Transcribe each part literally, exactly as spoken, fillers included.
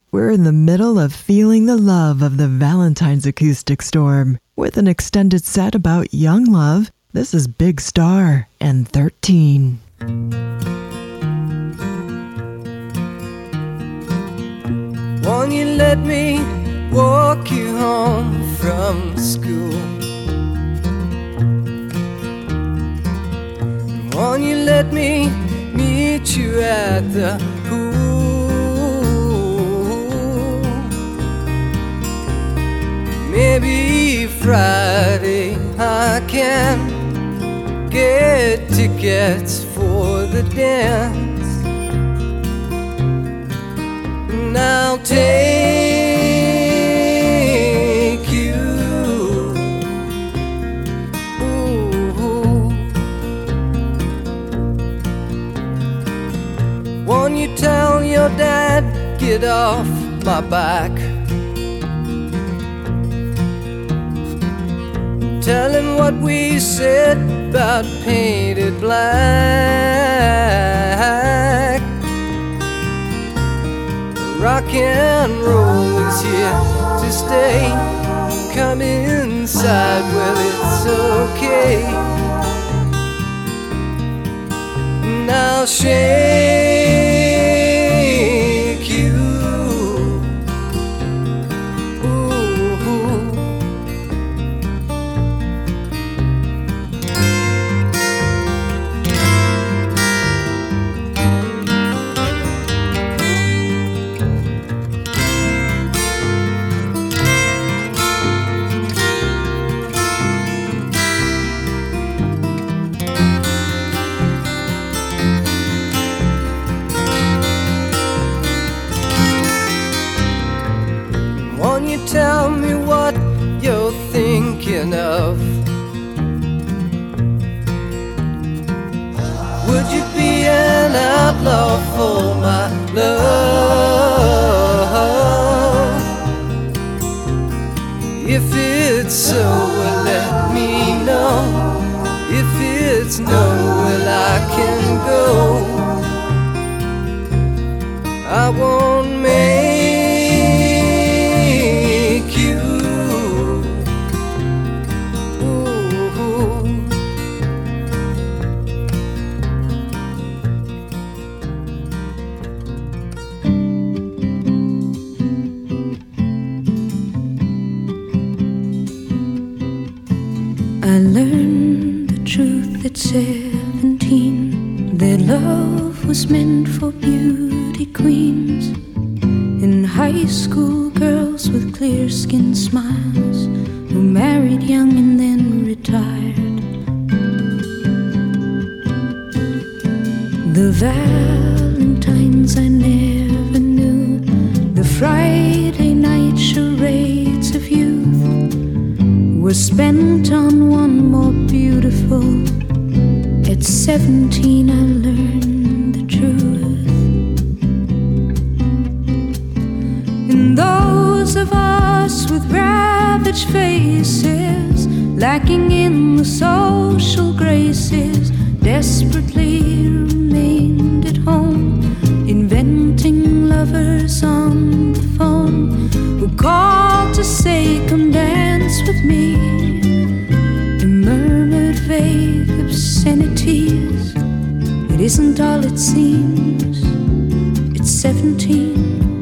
We're in the middle of feeling the love of the Valentine's acoustic storm with an extended set about young love. This is Big Star and thirteen. Won't you let me walk you home from school? Won't you let me meet you at the pool? Maybe Friday I can get tickets for the dance, and I'll take you. Ooh. Won't you tell your dad, get off my back? Tell him what we said about painted black. Rock and roll is here to stay. Come inside, well it's okay. And I'll shake you. Tell me what you're thinking of. Would you be an outlaw for my love? If it's so, well let me know. If it's no, well I can go. I won't make I learned the truth at seventeen, that love was meant for beauty queens. In high school, girls with clear-skinned smiles who married young and then retired. The Valentines I never knew, the Friday night charades of youth were spent on one more beautiful. At seventeen I learned the truth. And those of us with ravaged faces, lacking in the social graces, desperately remained at home, inventing lovers on the phone who called to say, come dance with me, and murmured vague obscenities. It isn't all it seems, it's seventeen.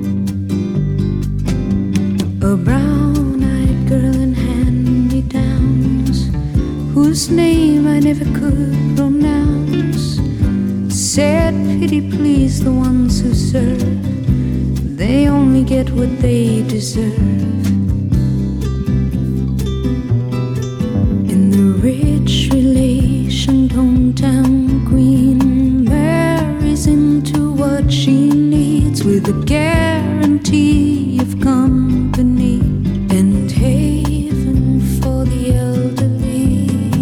A brown-eyed girl in hand-me-downs, whose name I never could pronounce, said, pity please the ones who serve, they only get what they deserve. And the rich relation hometown queen marries into what she needs, with a guarantee of company and haven for the elderly.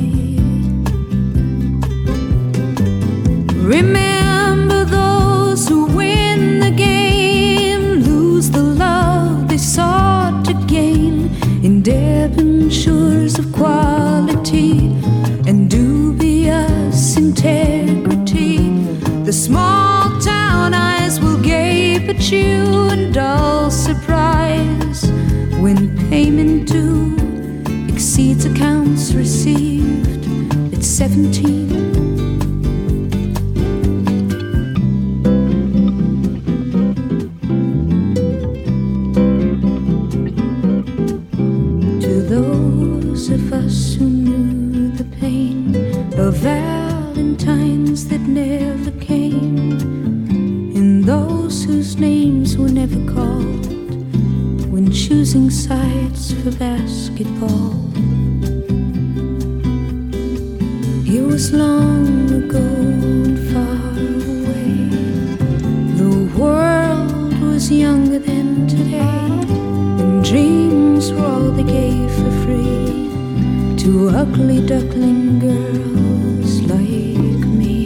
Remember those who win the game, lose the love they sought to gain, in debentures of quality and dubious integrity. The small town eyes will gape at you, and dull Receipts, accounts received at seventeen. To those of us who knew the pain of Valentines that never came, and those whose names were never called when choosing sides for basketball. It was long ago and far away. The world was younger than today, and dreams were all they gave for free to ugly duckling girls like me.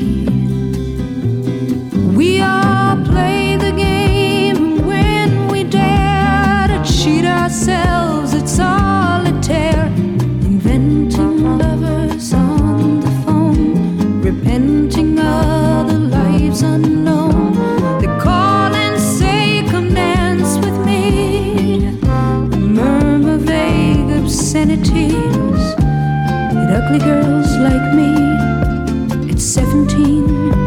We all play the game when we dare to cheat ourselves at solitaire, inventing lovers on the phone, repenting other lives unknown. They call and say, come dance with me, murmur vague obscenities at ugly girls like me at seventeen.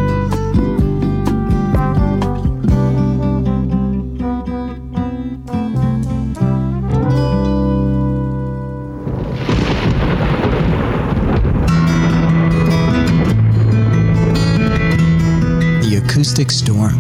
Acoustic Storm.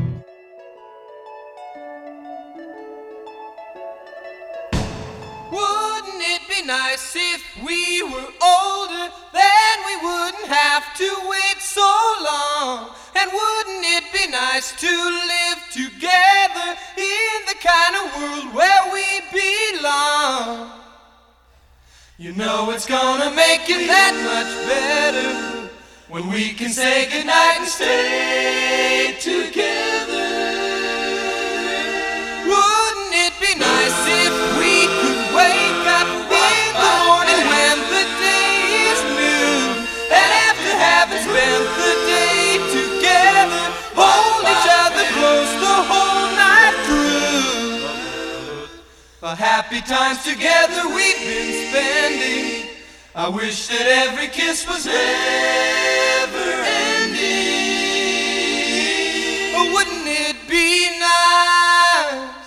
Wouldn't it be nice if we were older, then we wouldn't have to wait so long? And wouldn't it be nice to live together in the kind of world where we belong? You know it's gonna make it that much better when we can say goodnight and stay together. Wouldn't it be nice if we could wake up in the morning when the day is new, and after having spent the day together, hold each other close the whole night through? The happy times together we've been spending, I wish that every kiss was never ending. Oh, wouldn't it be nice?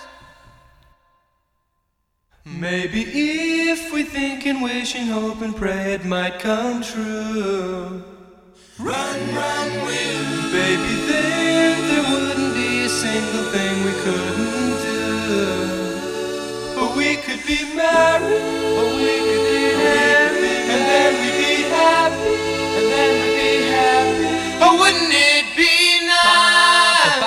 Maybe if we think and wish and hope and pray it might come true. Run, run, will. Baby, then there wouldn't be a single thing we couldn't do. But we could be married, or we could be happy, and then we'd be happy, and then we'd be happy. Oh, wouldn't it be nice?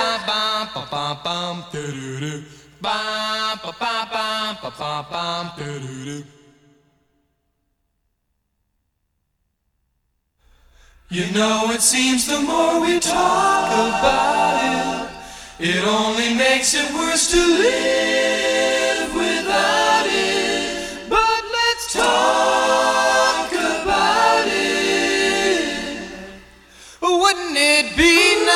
You know, it seems the more we talk about it, it only makes it worse to live without it. But let's talk about it. Wouldn't it be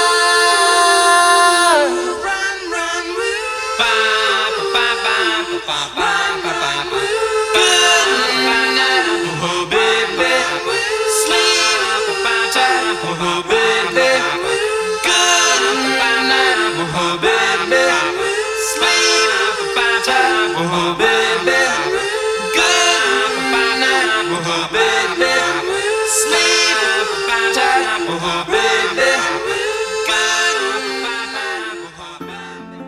nice? Run, run, woo. Ba, ba, ba, ba, ba, ba, ba, ba, ba. Good night, oh baby. Sleep, ba, ba, oh baby. Good night, oh baby. Sleep, ba, ba, oh baby. Good night, oh baby. Sleep, ba, ba, oh baby. Good night, oh baby.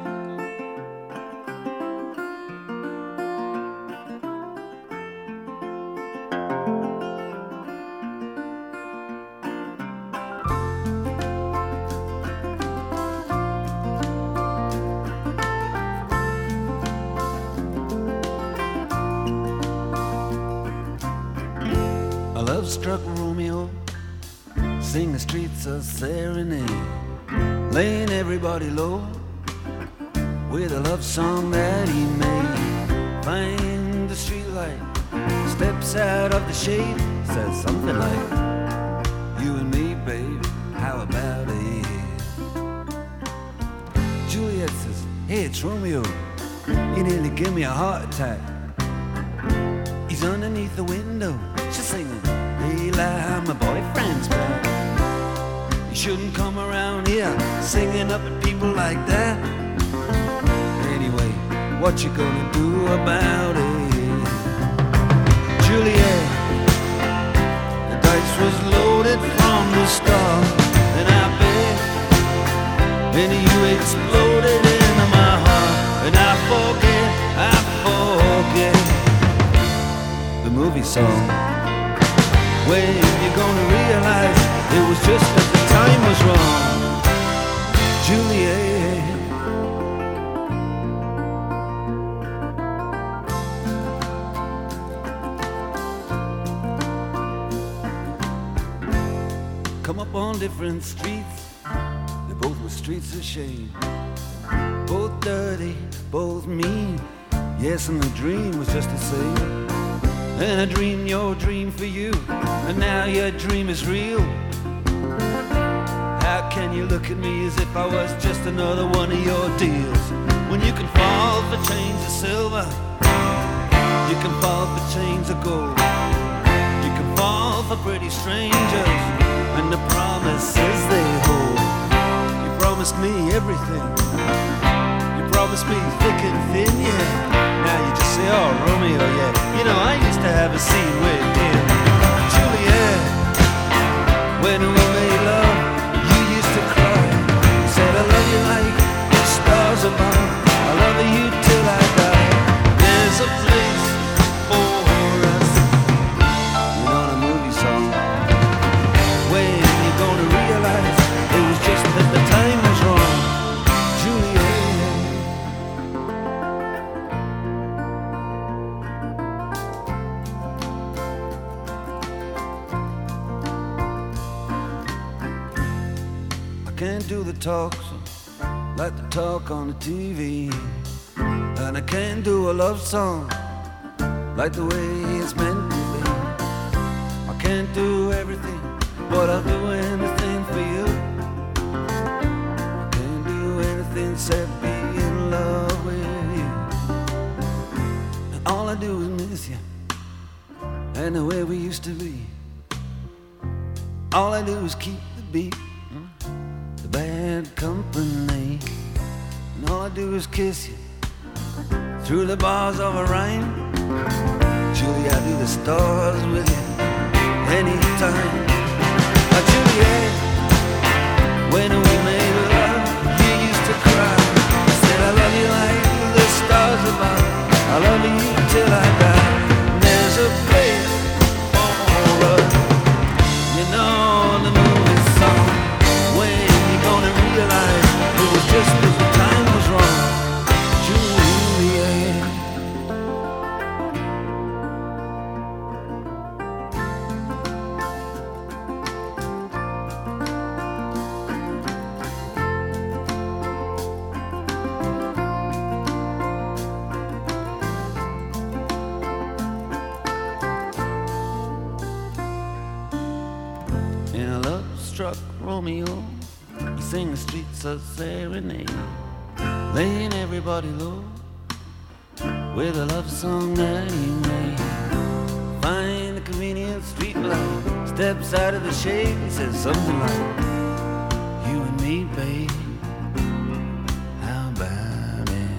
A love-struck Romeo sing the streets a serenade, laying everybody low with a love song that he made. Find the streetlight, steps out of the shade, says something like, you and me, baby, how about it? Juliet says, hey, it's Romeo, you nearly give me a heart attack. He She's underneath the window, she's singing, Eli, my boyfriend's back. You shouldn't come around here singing up at people like that. Anyway, what you gonna do about it? Juliet, the dice was loaded from the start, and I bet, and you exploded into my heart, and I forget, I forget the movie song. When you're gonna realize it was just that the time was wrong, Juliet. Come up on different streets, they both were streets of shame. Both dirty, both mean, yes, and the dream was just the same. And I dreamed your dream for you, and now your dream is real. How can you look at me as if I was just another one of your deals? When you can fall for chains of silver, you can fall for chains of gold, you can fall for pretty strangers and the promises they hold. You promised me everything, you promised me thick and thin, yeah. Now you just say, oh, Romeo, yeah. You know, I used to have a scene with him. Juliet, when we made love, you used to cry. You said, I love you like the stars above, I love you till I die. There's a place for us. You know the movie song. When you're gonna realize it was just that the time was wrong, Juliet. Can't do the talk like the talk on the T V, and I can't do a love song like the way it's meant to be. I can't do everything, but I'll do anything for you. I can't do anything except be in love with you. And all I do is miss you, and the way we used to be. All I do is keep the beat, bad company, and all I do is kiss you through the bars of a rhyme. Julie, I do the stars with you anytime. Oh, Juliet, when we made love, you used to cry. You said, I love you like the stars above, I love you till I die. And there's a place for us, you know the movie song. When gonna realize it was just that the time was wrong, Juliet. In a love-struck Romeo, he sing the streets of serenade, laying everybody low with a love song that he made. Find a convenient street light, steps out of the shade, he says something like, you and me, babe, how about it?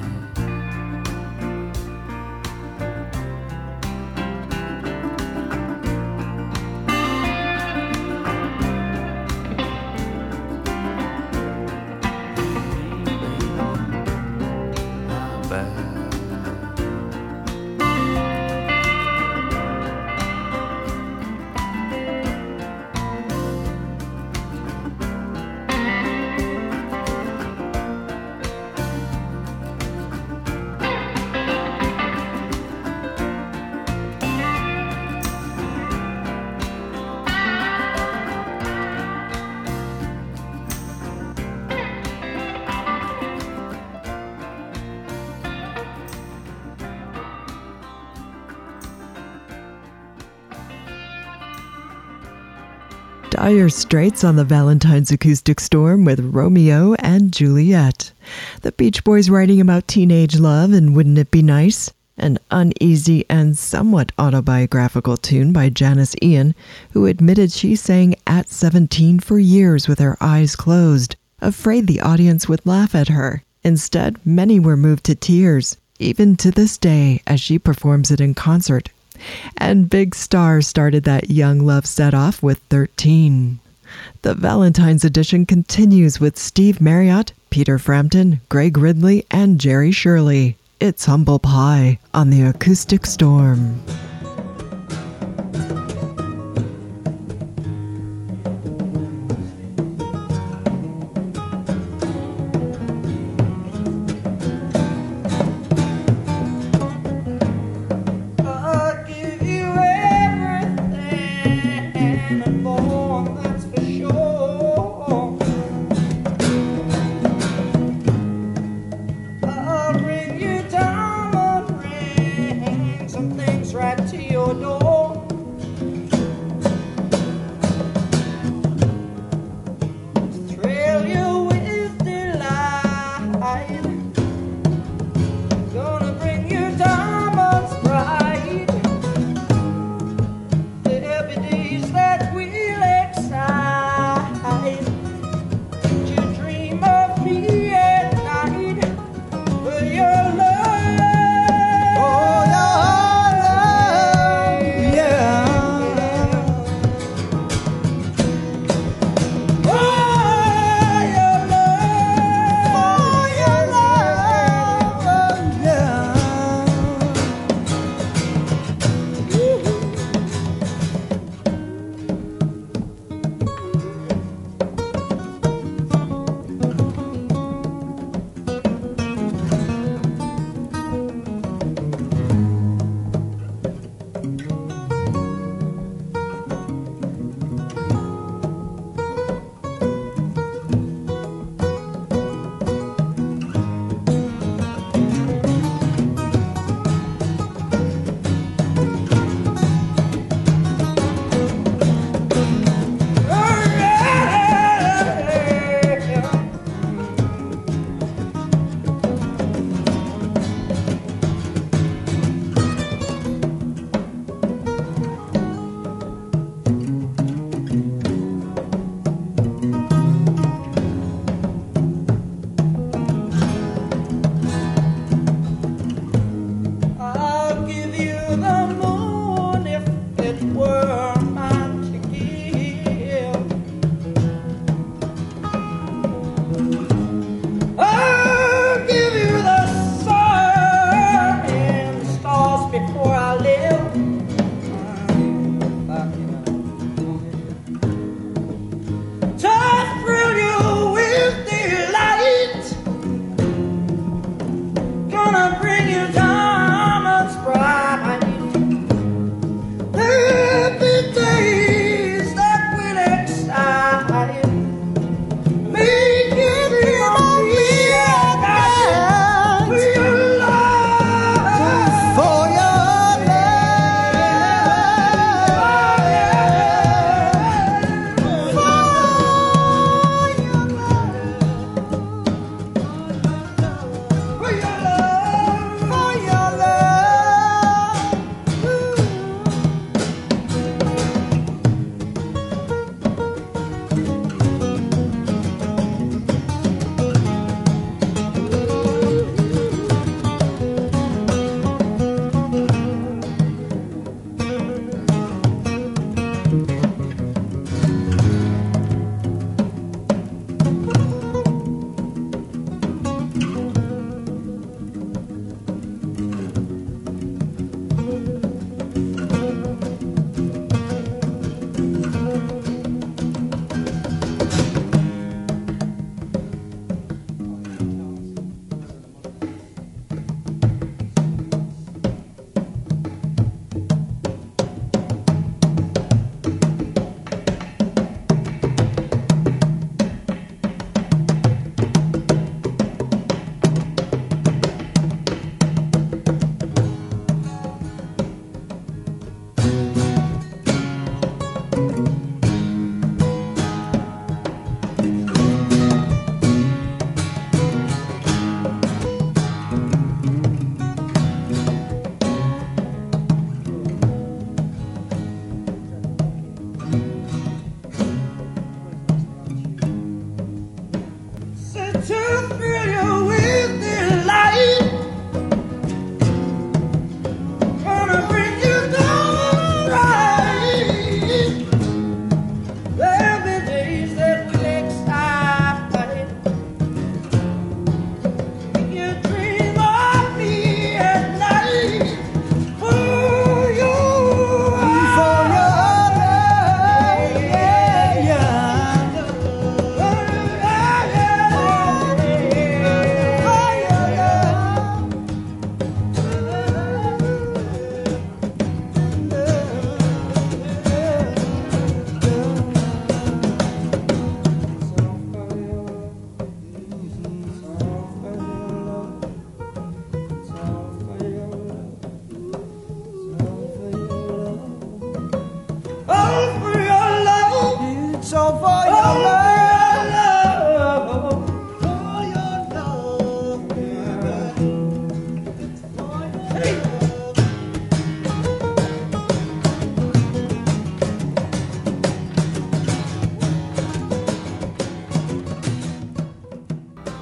Dire Straits on the Valentine's Acoustic Storm with Romeo and Juliet. The Beach Boys writing about teenage love and wouldn't it be nice? an uneasy and somewhat autobiographical tune by Janice Ian, who admitted she sang at seventeen for years with her eyes closed, afraid the audience would laugh at her. Instead, many were moved to tears, even to this day as she performs it in concert. And Big Star started that young love set off with thirteen. The Valentine's edition continues with Steve Marriott, Peter Frampton, Greg Ridley, and Jerry Shirley. It's Humble Pie on the Acoustic Storm.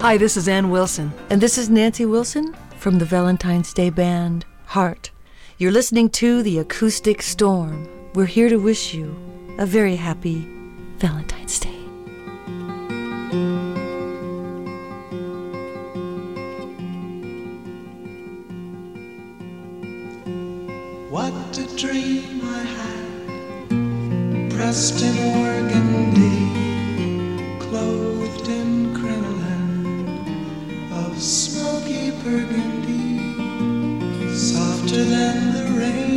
Hi, this is Ann Wilson. And this is Nancy Wilson from the Valentine's Day band, Heart. You're listening to The Acoustic Storm. We're here to wish you a very happy Valentine's Day. What a dream I had, pressed in organdy, clothed in crinoline of smoky burgundy, softer than the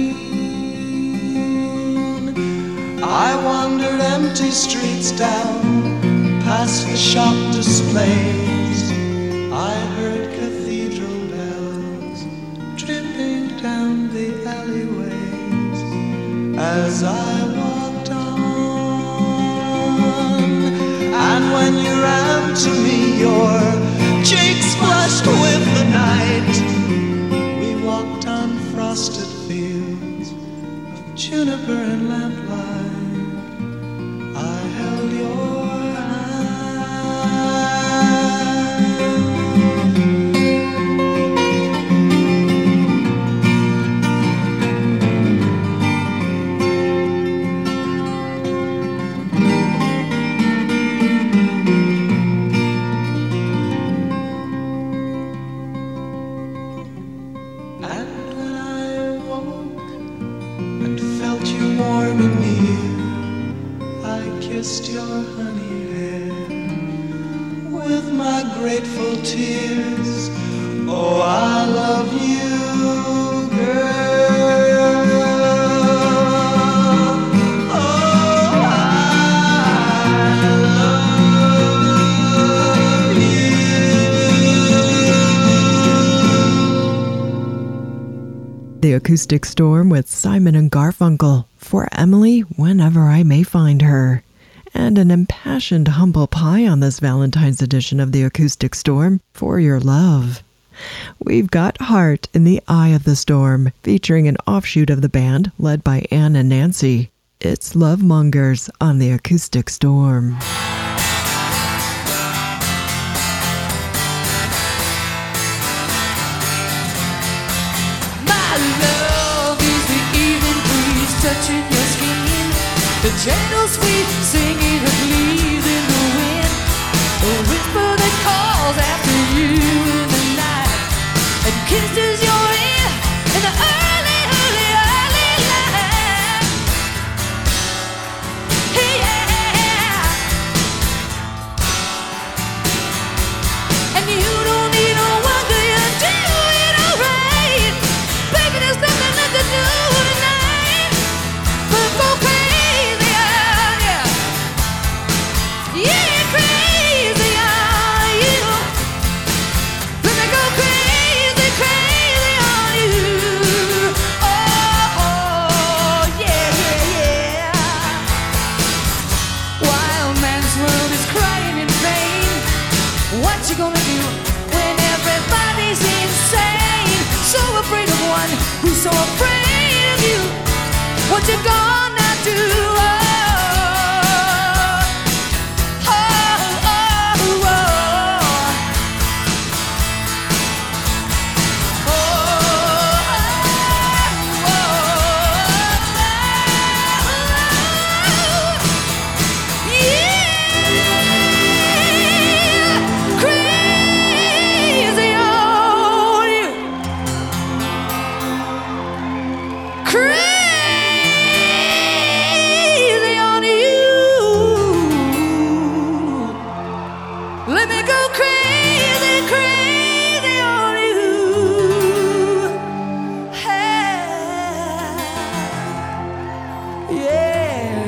rain. I wandered empty streets down, past the shop displays. I heard cathedral bells dripping down the alleyways as I walked on. And when you ran to me, your cheeks flushed with the night. We walked on frosted fields of juniper and lamplight. I held your grateful tears. Oh, I love you, girl. Oh, I love you. The Acoustic Storm with Simon and Garfunkel, For Emily Whenever I May Find Her. And an impassioned humble pie on this Valentine's edition of the Acoustic Storm, For Your Love. We've got Heart in the Eye of the Storm, featuring an offshoot of the band led by Ann and Nancy. It's Love Mongers on the Acoustic Storm. My love is the evening breeze touching your skin, the gentle sweet singing of leaves in the wind, a whisper that calls after you in the night, and kisses your ear in the early, early, early light. Hey, yeah. And you don't need no one, 'cause you're doing alright. Baby, there's nothing left to do tonight but go crazy on you. Yeah, crazy on you. Let me go crazy, crazy on you. Oh, oh, yeah, yeah, yeah. While man's world is crying in vain, what you gonna do when everybody's insane? So afraid of one who's so afraid of you. What you gonna do? Oh, oh, oh, oh. Oh, oh, oh. Yeah, crazy on you. Crazy on you. Let me go crazy, crazy on you. Hey, yeah.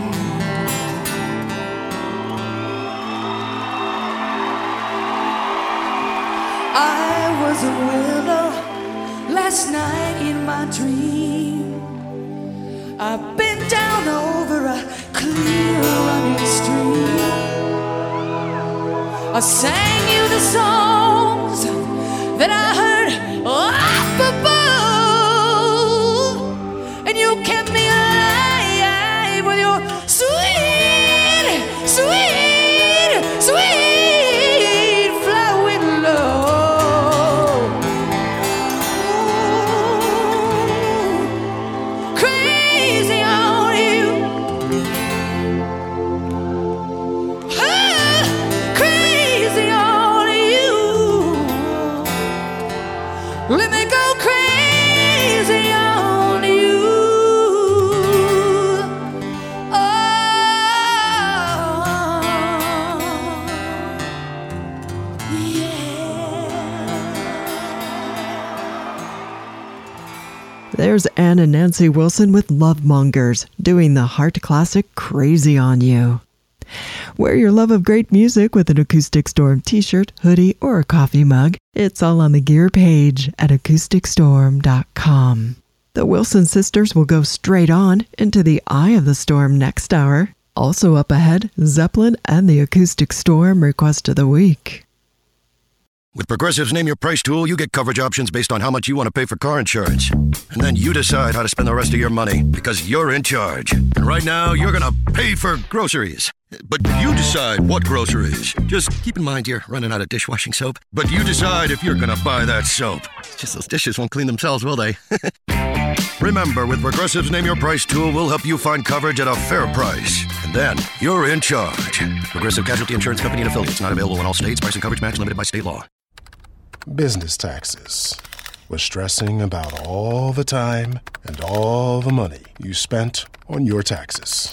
I was a willow last night in my dream. I bent down over a clear running stream. I sang you the songs that I heard up above, and you kept me alive with your sweet, sweet, sweet flower. Let me go crazy on you. Oh, yeah. There's Ann and Nancy Wilson with Love Mongers, doing the Heart classic Crazy on You. Wear your love of great music with an Acoustic Storm t-shirt, hoodie, or a coffee mug. It's all on the gear page at acoustic storm dot com. The Wilson sisters will go straight on into the eye of the storm next hour. Also up ahead, Zeppelin and the Acoustic Storm request of the week. With Progressive's Name Your Price tool, you get coverage options based on how much you want to pay for car insurance. And then you decide how to spend the rest of your money, because you're in charge. And right now, you're going to pay for groceries. But you decide what groceries. Just keep in mind you're running out of dishwashing soap. But you decide if you're going to buy that soap. It's just those dishes won't clean themselves, will they? Remember, with Progressive's Name Your Price tool, we'll help you find coverage at a fair price. And then, you're in charge. Progressive Casualty Insurance Company and Affiliates. Not available in all states. Price and coverage match limited by state law. Business taxes. Was stressing about all the time and all the money you spent on your taxes.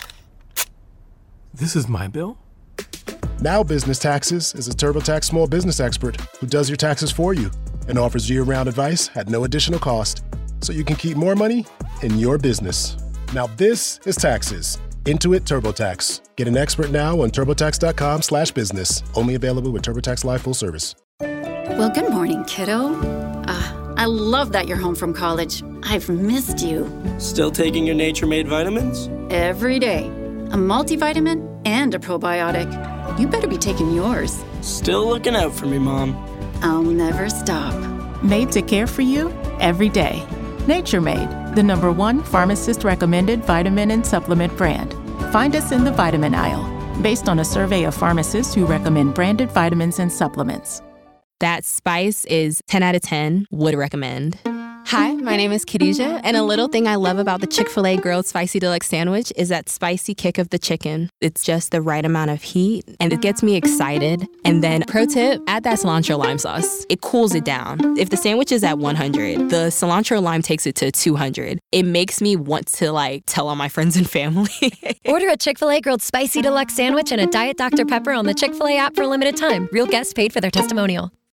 This is my bill? Now Business Taxes is a TurboTax small business expert who does your taxes for you and offers year-round advice at no additional cost, so you can keep more money in your business. Now this is taxes. Intuit TurboTax. Get an expert now on TurboTax.com slash business. Only available with TurboTax Live Full Service. Well, good morning, kiddo. Uh, I love that you're home from college. I've missed you. Still taking your Nature Made vitamins? Every day. A multivitamin and a probiotic. You better be taking yours. Still looking out for me, Mom. I'll never stop. Made to care for you every day. Nature Made, the number one pharmacist-recommended vitamin and supplement brand. Find us in the vitamin aisle, based on a survey of pharmacists who recommend branded vitamins and supplements. That spice is ten out of ten, would recommend. Hi, my name is Khadijah, and a little thing I love about the Chick-fil-A Grilled Spicy Deluxe Sandwich is that spicy kick of the chicken. It's just the right amount of heat, and it gets me excited. And then, pro tip, add that cilantro lime sauce. It cools it down. If the sandwich is at one hundred, the cilantro lime takes it to two hundred. It makes me want to, like, tell all my friends and family. Order a Chick-fil-A Grilled Spicy Deluxe Sandwich and a Diet Doctor Pepper on the Chick-fil-A app for a limited time. Real guests paid for their testimonial.